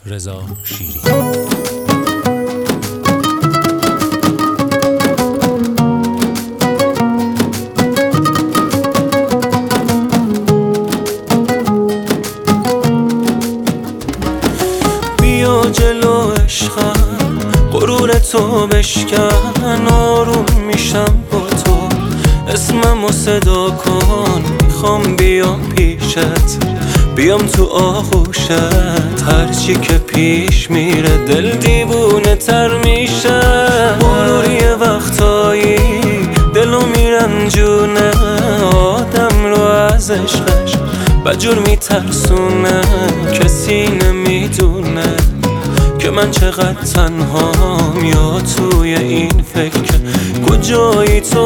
رضا شیری. بیا جلو عشقم، غرور تو بشکن، آروم میشم با تو، اسممو صدا کن، میخوام بیام پیشت، بیام تو آغوشت، هرچی که پیش میره دل دیوونه تر میشه. غرور یه وقتایی دلو میرنجونه، آدم رو از عشقش بجور میترسونه، کسی نمیدونه که من چقدر تنهام، یا توی این فکر کجایی تو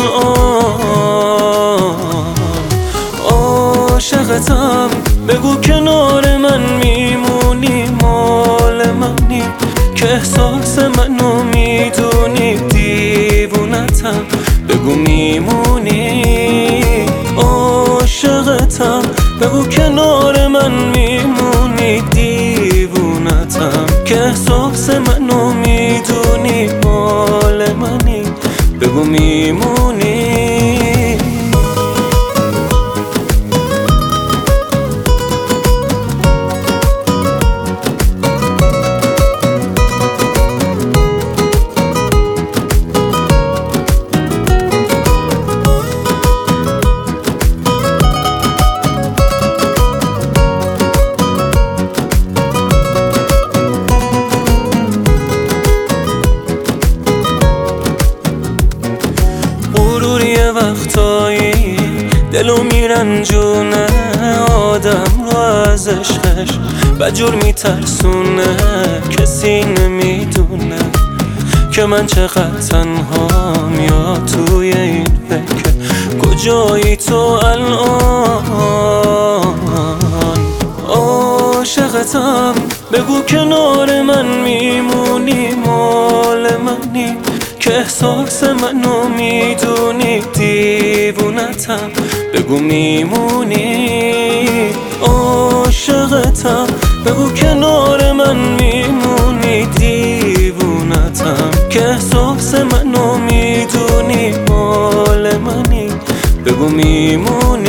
الان. عاشقتم، بگو کنار من میمونی، مال منی که احساس منو میدونی، دیوونتم بگو میمونی. عاشقتم، بگو کنار من میمونی، دیوونتم که احساس منو میدونی، مال منی بگو میمونی. وقتایی دلو میرنجونه، آدم رو از عشقش بجور میترسونه، کسی نمیدونه که من چقدر تنهام، یا توی این فکر کجایی تو الان. عاشقتم، بگو کنار من میمونی، مال منی که احساس منو میدونی، دیوونتم بگو میمونی. عاشقتم، بگو کنار من میمونی، دیوونتم که احساس منو میدونی، مال منی بگو میمونی.